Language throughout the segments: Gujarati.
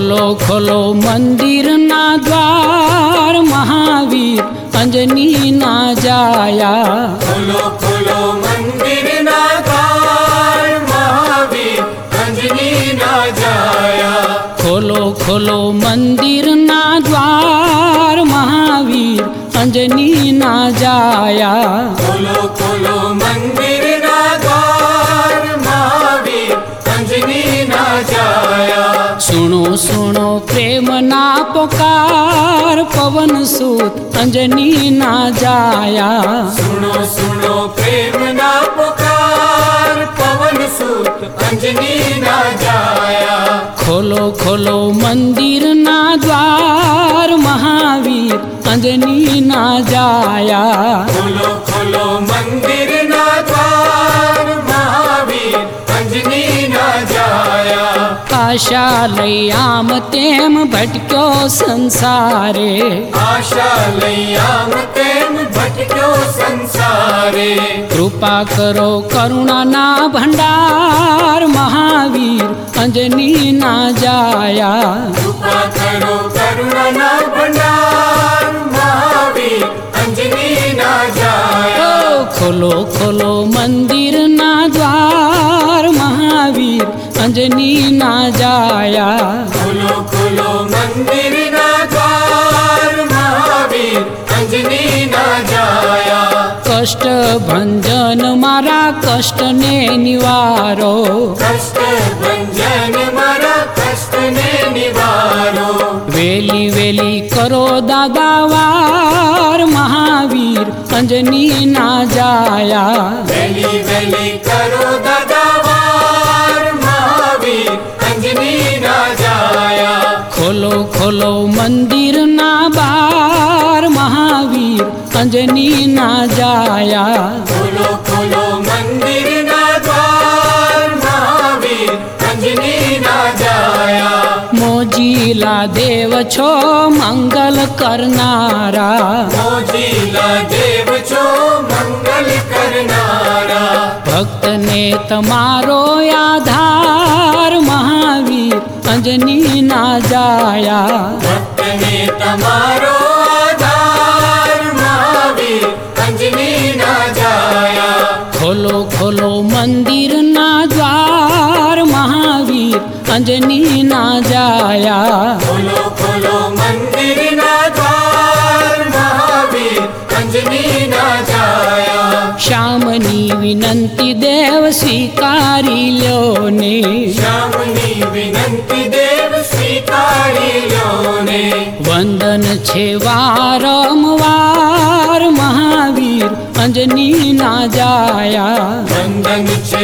ખોલો ખોલો મંદિરના દ્વાર મહાવીર અંજનીના જાયા. ખોલો ખોલો મંદિરના દ્વાર મહાવીર અંજનીના જાયા. ખોલો ખોલો મંદિરના દ્વાર મહાવીર અંજનીના જાયા. ખોલો ખોલો મંદિરના દ્વાર મહાવીર અંજનીના જાયા. સુણો સુણો પ્રેમના પોકાર પવન સૂત અંજનીના જાયા. સુનો સુનો પ્રેમના પુકાર પવન સૂત અંજનીના જાયા. ખોલો ખોલો મંદિરના દ્વાર મહાવીર અંજનીના જાયા. ખોલો ખોલો મંદિરના દ્વાર મહાવીર અંજનીના જાયા. આશા લઈ આમ તેમ ભટક્યો સંસારે. આશા લઈ આમ તેમ ભટક્યો સંસારે. કૃપા કરો કરુણાના ભંડાર મહાવીર અંજનીના જાયા. કૃપા કરો કરુણાના ભંડાર મહાવીર અંજનીના જાયા. ખોલો ખોલો મંદિરના દ્વાર મહાવીર અંજનીના જાયા. ખોલો ખોલો મંદિરના દ્વાર મહાવીર અંજનીના જાયા. કષ્ટ ભંજન મારા કષ્ટને નિવારો. કષ્ટ ભંજન મારા કષ્ટને નિવારો. વેલી વેલી કરો દાદા વાર મહાવીર અંજનીના જાયા. વેલી વેલી કરો દાદા વાર મહાવીર અંજનીના જાયા. ખોલો ખોલો મંદિરના બાર મહાવીર અંજનીના જાયા. ખોલો ખોલો મંદિરના દ્વાર મહાવીર અંજનીના જાયા. મોજીલા દેવ છો મંગલ કરનારા. મોજીલા દેવ છો મંગલ કરનારા. ભક્તને તમારો આધાર મહાવીર અંજનીના જાયા. ભક્તને તમારો આધાર મહાવીર અંજનીના જાયા. ખોલો ખોલો મંદિરના દ્વાર મહાવીર અંજનીના જાયા. ખોલો ખોલો મંદિરના દ્વાર મહાવીર અંજનીના જાયા. શ્યામની વિનંતી દેવ સ્વીકારી લ્યો ને. શ્યામની વિનંતી દેવ સ્વીકારી લો ને. વંદન છે વારંવાર મહાવીર અંજનીના જાયા. વંદન છે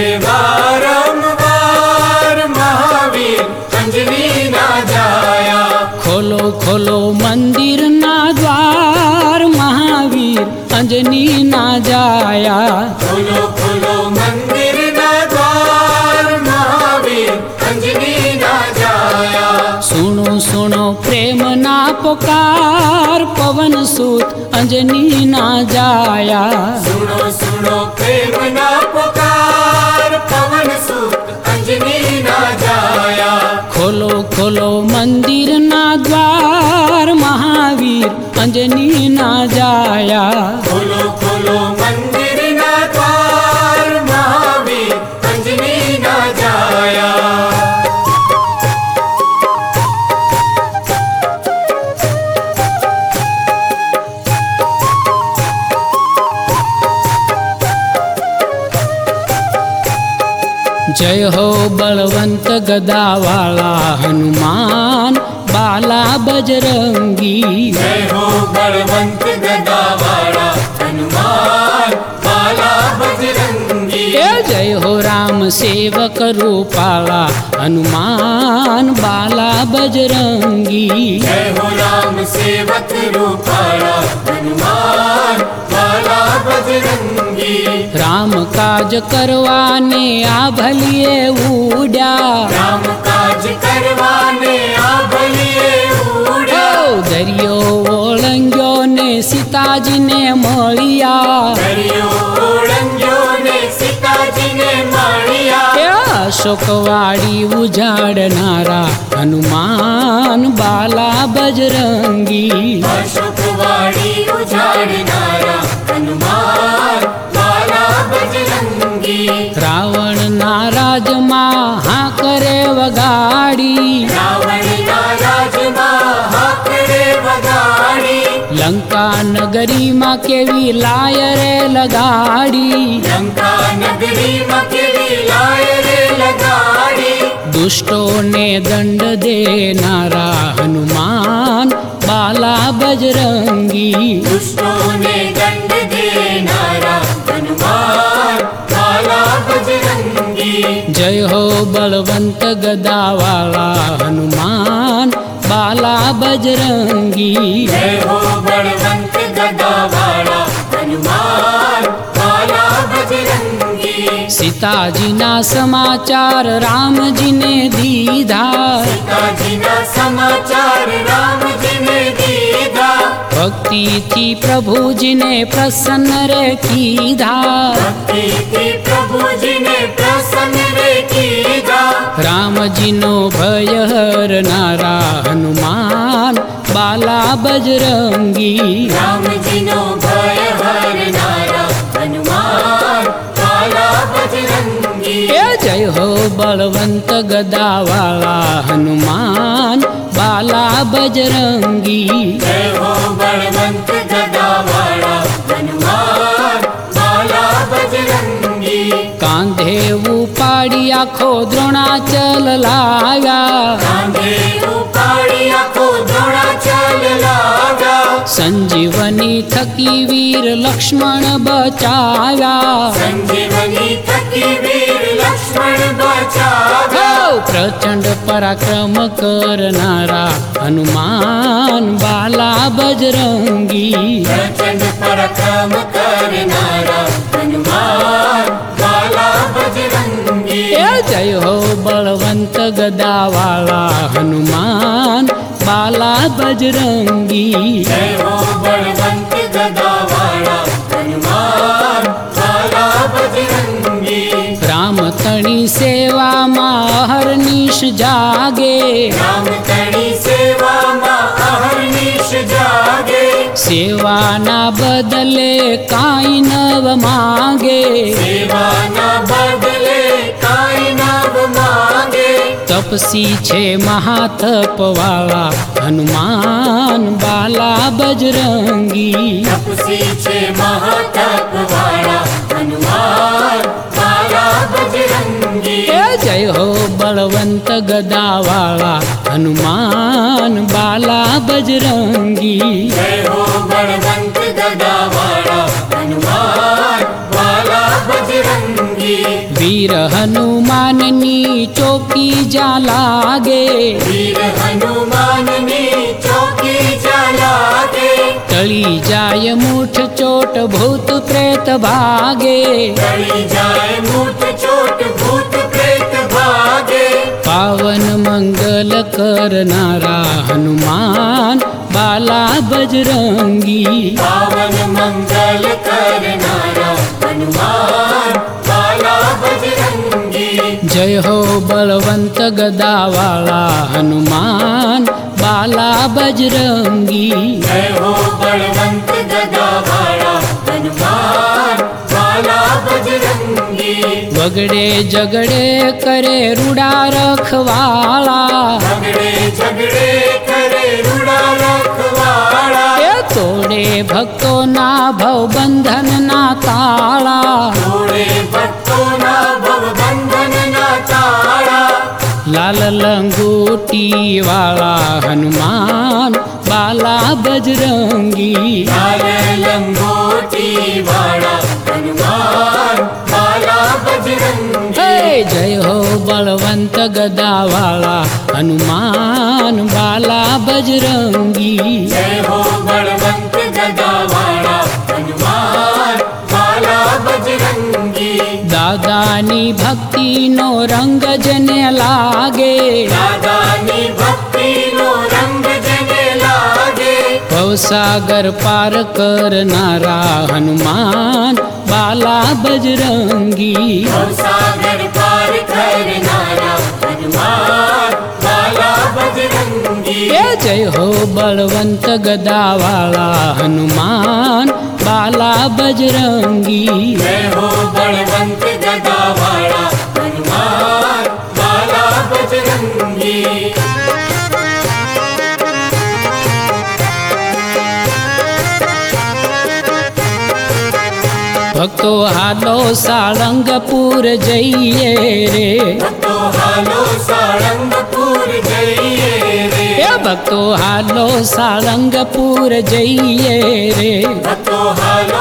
વારંવાર મહાવીર અંજનીના જાયા. ખોલો ખોલો મંદિરના દ્વાર મહાવીર અંજનીના જાયા. ખોલો ખોલો મંદિરના દ્વાર મહાવીર અંજનીના જાયા. સુણો સુણો પ્રેમના પોકાર પવન સૂત અંજનીના જાયા. સુનો સુનો પ્રેમના પુકાર પવન સૂત અંજનીના જાયા. ખોલો ખોલો મંદિરના દ્વાર મહાવીર અંજનીના જાયા. ખોલો ખોલો મંદિરના દ્વાર મહાવીર અંજનીના જાયા. જય હો બળવંત ગદાવાળા હનુમાન બાલા બજરંગી. જય હો બળવંત ગદાવાળા હનુમાન બાલા બજરંગી. જય હો રામ સેવક રૂપાળા હનુમાન બાલા બજરંગી. જય હો રામ સેવક રૂપાળા હનુમાન બાલા બજરંગી. રામ કાજ કરવાને આ ભલીએ ઉડ્યા. રામ કાજ કરવાને આ ભલીએ ઉડ્યા. દરિયો ઓળંગ્યો ને સીતાજીને મળ્યા. દરિયો ઓળંગ્યો ને સીતાજીને મળ્યા. શોકવાડી ઉજાડનારા હનુમાન બાલા બજરંગી અશોકવાડી ઉજાડનારા હનુમાન બાલા બજરંગી રાવણના રાજમાં હા કરે વગાડી રાવણના રાજમાં હાકરે વગાડી લંકા નગરીમાં કેવી લાય રે લગાડી લંકા નગરીમાં કેવી લાય રે લગાડી દુષ્ટોને દંડ દેનારા હનુમાન બાલા બજરંગી દુષ્ટોને દંડ દેનારા હનુમાન બાલા બજરંગી જય હો બળવંત ગદાવાળા હનુમાન બાલા બજરંગી જય હો બળવંત ગદાવાળા હનુમાન બાલા બજરંગી સીતાજીના સમાચાર રામજીને દીધા સીતાજીના સમાચાર રામજીને દીધા ભક્તિથી પ્રભુજીને પ્રસન્ન રે કીધા ભક્તિથી પ્રભુજીને પ્રસન્ન રે કીધા રામજીનો ભય હરનારા હનુમાન બાલા બજરંગી રામજીનો ભય હરનારા હનુમાન બાલા બજરંગી એ જય હો બળવંત ગદાવાળા હનુમાન બાલા બજરંગી જય હો બળવંત ગદાવાળા હનુમાન બાલા બજરંગી કાંધે ઉપાડી આખો દ્રોણાચલ લાવ્યા કાંધે ઉપાડી આખો દ્રોણાચલ લાવ્યા સંજીવની થકી વીર લક્ષ્મણ બચાવ્યા સંજીવની થકી વીર લક્ષ્મણ બચાવ્યા હો પ્રચંડ પરાક્રમ કરનારા હનુમાન બાલા બજરંગી પ્રચંડ પરાક્રમ કરનારા હનુમાન બાલા બજરંગી એ જય હો બળવંત ગદાવાળા હનુમાન બાલા બજરંગી જય હો બળવંત ગદાવાળા હનુમાન બાલા બજરંગી રામ તણી સેવામાં અહર્નિશ જાગે રામ તણી સેવામાં અહર્નિશ જાગે સેવાના બદલે કાંઈ નવ માંગે સેવાના બદલે કાંઈ નવ માંગે તપસી છે મહાતપવાળા હનુમાન બાલા બજરંગી તપસી છે મહાતપવાળા હનુમાન બાલા બજરંગી એ જય હો બળવંત ગદાવાળા હનુમાન બાલા બજરંગી જય હો બળવંત ગદાવાળા હનુમાન બાલા બજરંગી વીર હનુમાનની ચોકી જ્યાં લાગે વીર હનુમાનની ચોકી જ્યાં લાગે ટળી જાય મૂઠ ચોટ ભૂત પ્રેત ભાગે ટળી જાય મૂઠ ચોટ ભૂત પ્રેત ભાગે પાવન મંગલ કરનારા હનુમાન બાલા બજરંગી પાવન મંગલ કરનારા હનુમાન બાલા બજરંગી જય હો બળવંત ગદાવાળા હનુમાન બાલા બજરંગી જય હો બળવંત ગદાવાળા હનુમાન બાલા બજરંગી વગડે ઝગડે કરે રૂડા રખવાળા ઝગડે ઝગડે કરે રૂડા રખવાળા એ તોડે ભક્તોના ભવબંધનના તાળા જોડે ભક્તોના ભવબંધનના તાળા લાલ લંગોટી વાળા હનુમાન બાલા બજરંગી લાલ લંગોટી વાળા હનુમાન બાલા બજરંગી હે જય હો બળવંત ગદાવાળા હનુમાન બાલા બજરંગી જય હો બળવંત ગદાવાળા હનુમાન બાલા બજરંગી દાદાની ભક્તિનો રંગ જને લાગે દાદાની ભક્તિનો રંગ જેને લાગે भवसागर पार करनारा हनुमान बाला बजरंगी। भवसागर पार करनारा हनुमान बाला बजरंगी। जय हो बलवंत गदावाला हनुमान बाला बजरंगी। जय हो बलवंत गदावाला हनुमान बाला बजरंगी। भक्तो हालो साळंगपुर जइए रे। भक्तो हालो साळंगपुर जइए रे। भक्तो हालो साळंगपुर जइए रे। भक्तो हालो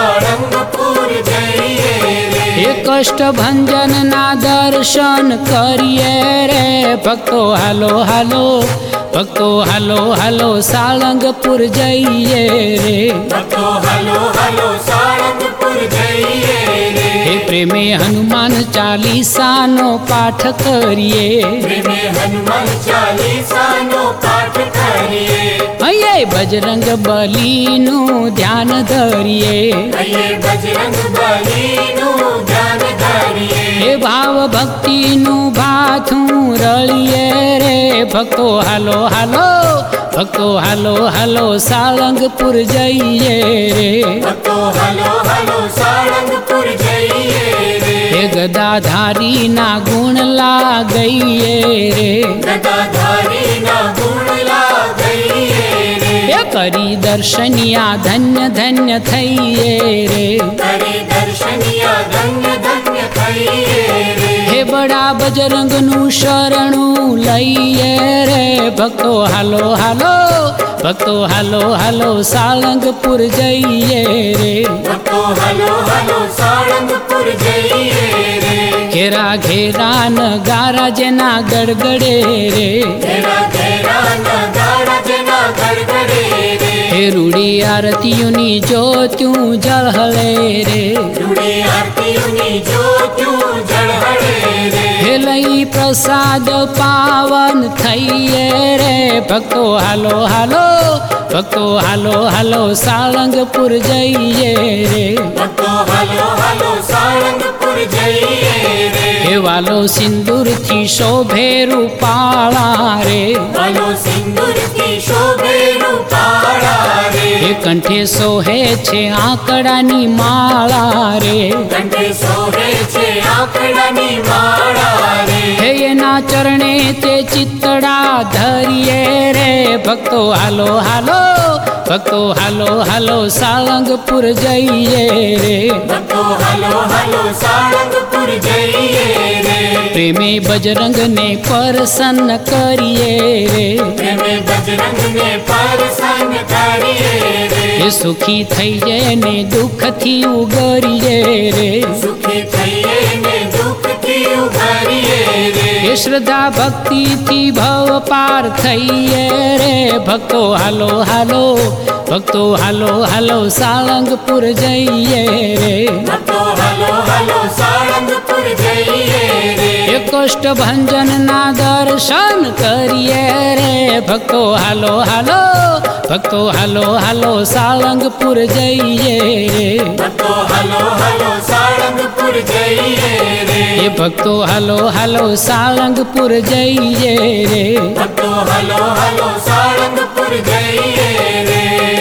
साळंगपुर जइए रे। कष्ट भंजन ना दर्शन करिए रे। भक्तो हालो हालो भक्तो हालो हालो साळंगपुर जइए रे। भक्तो हालो हालो साळंगपुर जइए रे। प्रेमे हनुमान चालीसा नो पाठ करिए। प्रेमे हनुमान चालीसा नो पाठ करिए। अये बजरंग बली नु ध्यान धरिए। अये बजरंग बली नु ध्यान धरिए। हे भाव भक्ति नु भाथू रलिए रे। भक्तो हालो हालो भक्तो हालो हालो साळंगपुर जइए रे। भक्तो हालो हालो साळंगपुर जइए रे। हे गदाधारी ना गुण लागइए रे। गदाधारी ना गुण लागइए रे। करी दर्शनिया धन्य धन्य थइए रे। करी दर्शनिया धन्य धन्य थइए रे। हे बड़ा बजरंग नु शरणु लइए रे। भक्तो हालो हालो भक्तो हालो हालो साळंगपुर जइए रे। भक्तो हालो हालो साळंगपुर जइए रे। घेरा घेरा नगारा जेना गड़गड़े रे। घेरा घेरा नगारा जेना गड़गड़े रे। हे रूड़ी आरतियुनी ज्योतियूं जळहळे रे। रूड़ी आरतियुनी ज्योतियूं जळहळे रे। हे लई प्रसाद पावन थइए रे। भक्तो हालो हालो भक्तो हालो हालो साळंगपुर जइए रे। भक्तो हालो हालो साळंगपुर जइए रे। हे वालो सिंदूर थी शोभे रूपाळा रे। वालो सिंदूर थी शोभे रूपाळा रे। हे कंठे सोहे छे आंकड़ानी माळा रे। कंठे सोहे छे आंकड़ानी माळा रे। हे एना चरणे ते चितड़ा धरिए रे। भक्तो हालो हालो भक्तो हालो हालो साळंगपुर जइए रे। भक्तो हालो हालो साळंगपुर जइए रे। प्रेमे बजरंग ने प्रसन्न करिए रे। प्रेमे बजरंग ने प्रसन्न करिए रे। हे सुखी थइए ने दुख थी उगरिए रे। सुखी थइए ने दुख थी उगरिए रे। हे श्रद्धा भक्ति थी भव पार थइए रे। भक्तो हालो हालो भक्तो हालो हालो साळंगपुर जइए रे। भक्तो हालो हालो साळंगपुर जइए रे। हे कष्ट भंजन ना दर्शन करिए रे। भक्तो हालो हालो भक्तो हालो हालो साळंगपुर जइए रे। भक्तो हालो हालो साळंगपुर जइए रे। हे भक्तो हालो हालो साळंगपुर जइए रे। भक्तो हालो हालो साळंगपुर जइए रे।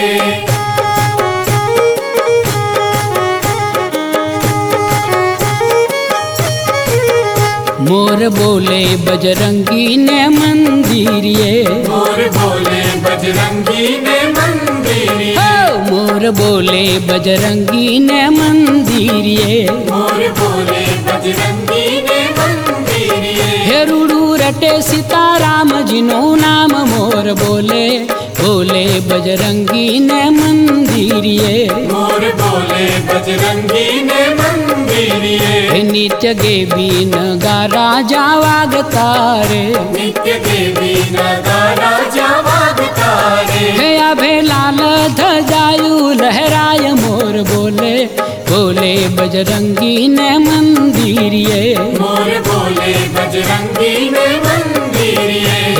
मोर बोले बजरंगी ने मंदिरिए। मोर बोले बजरंगी ने मंदिरिए। मोर बोले बजरंगी ने मंदिरिए। मोर बोले बजरंगी ने मंदिरिए। हे रूड़ू रटे सीताराम जिनो नाम मोर बोले बोले बजरंगी ने मंदिरिए। मोर बोले बजरंगी ने मंदिरिए। हे नित्य देवी नगारा जावागतारे। नित्य देवी नगारा जावागतारे। हे अभे लाल ध्वजायु लहराय मोर बोले बोले बजरंगी ने मंदिरिए। मोर बोले बजरंगी ने मंदिरिए।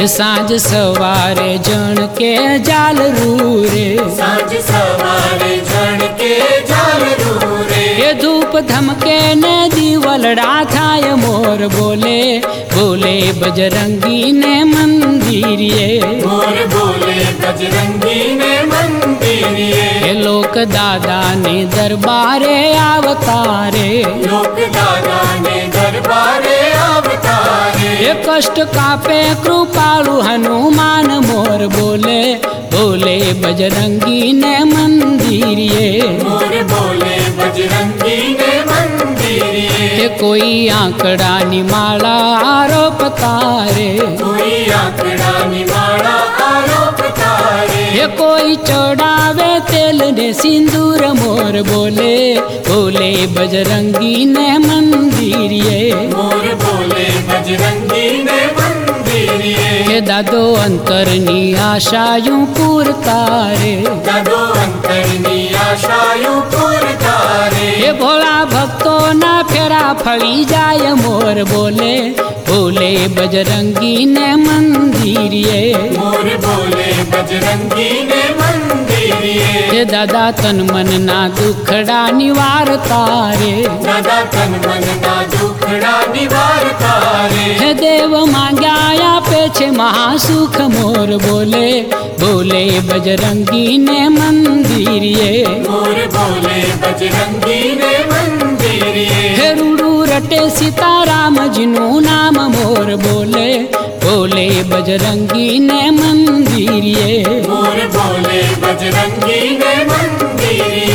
સાંજ સવારે જણ કે જાલ રે સાંજ સવારે જણ કે ઝાલરું રે એ ધૂપ ધમકે ને દીવલડા થાય મોર બોલે બોલે બજરંગી ને મંદિરે મોર બોલે બજરંગી ને મંદિરે એ લોક દાદા ને દરબારે આવતારે લોક દાદા ને દરબારે અવતારે એ કષ્ટ કાપે કૃપાળુ હનુમાન મોર બોલે બોલે બજરંગી ને મંદિરે મોર બોલે બજરંગી ને મંદિરે એ કોઈ આંકડાની માળા આરોપતારે કોઈ આંકડાની માળા આરોપતારે એ કોઈ ચડાવે તેલ ને સિંદૂર મોર બોલે બોલે બજરંગી ને મંદિરે મોર બોલે બજરંગી ને મંદિરે એ દાદો અંતરની આશાયું પૂરતારે દાદો અંતરની આશાયું પૂરતારે એ ભોળા ભક્તોના ફેરા ફળી જાય મોર બોલે બોલે બજરંગી ને મંદિરે મોર બોલે બજરંગી ને મંદિરે હે દાદા તન મનના દુખડા નિવારતારે દાદા તન મનના દુખડા નિવારતારે હે દેવ માંગ્યા આપે છે મહાસુખ મોર બોલે બોલે બજરંગી ને મંદિરે મોર બોલે બજરંગી ને મંદિરે હે રૂડું રટે સીતારામજીનું નામ મોર બોલે બોલે બજરંગી ને મંદિરે મોર બોલે બજરંગી ને મંદિરે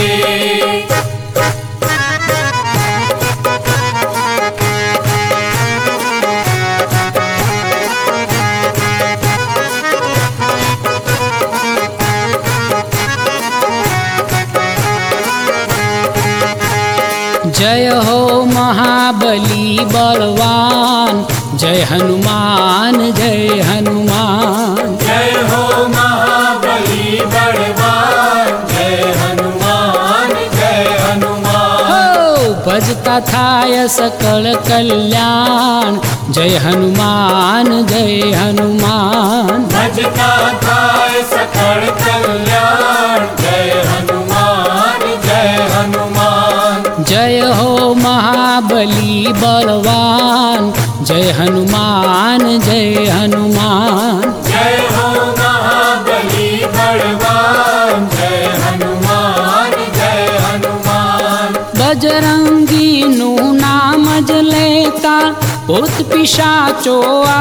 जय हो महाबली बलवान जय हनुमान जय हनुमान जय हो महाबली बलवान जय हनुमान जय हनुमान हो भजता थाय सकल कल्याण जय हनुमान जय हनुमान भजता थाय सकल कल्याण जय हनुमान जय हनुमान जय हो महाबली बलवान जय हनुमान जय हनुमान जय हो महाबली बलवान जय हनुमान जय हनुमान बजरंगी नु नाम ज लेता भूत पिशाचो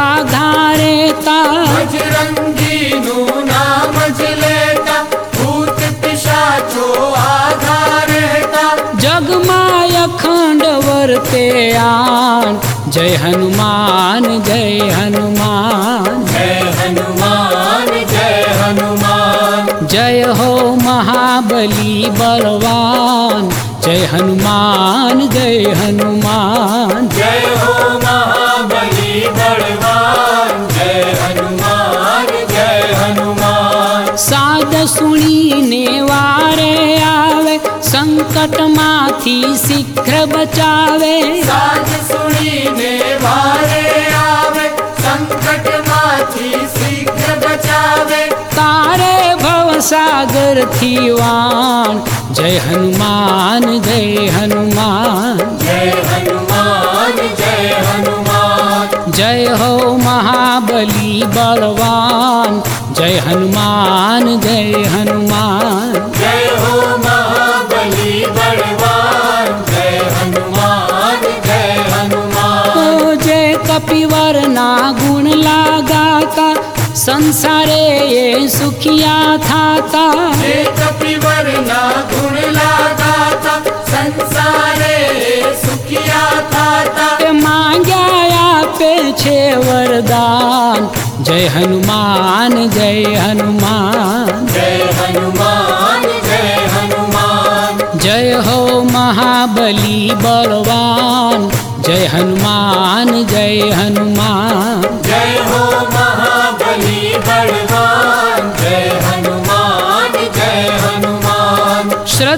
आघारेता बजरंगी नु नाम ज लेता भूत पिशाचो आघारेता जगमाय अखंड वर्ते आन जय हनुमान जय हनुमान जय हनुमान जय हनुमान जय हो महाबली बलवान जय हनुमान जय हनुमान जय हो महाबली बलवान जय हनुमान जय हनुमान साद सुनीने वारे आवे संकट माथी शीघ्र बचावे साज सुनीने वारे आवे संकट माथी शीघ्र बचावे तारे भव सागर थी वाण जय हनुमान जय हनुमान जय हनुमान जय हनुमान जय हो महाबली बलवान जय हनुमान जय हनुमान जय हो महाबली बलवान जय हनुमान जय हनुमान ओ जय कपिवर ना गुण लगाता संसारे ये सुखिया थाता जे कपिवर ना गुण लगाता संसारे सुखिया थाता पे मांग्या पे छे वरदान जय हनुमान जय हनुमान जय हनुमान जय हनुमान जय हो महाबली बलवान जय हनुमान जय हनुमान जय हो महाबली बलवान जय हनुमान जय हनुमान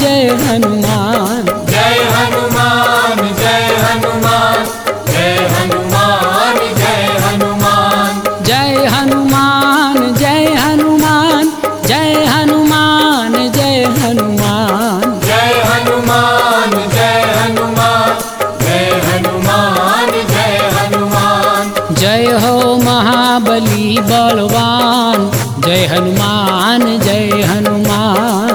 जय हो महाबली बलवान, जय हनुमान जय हनुमान।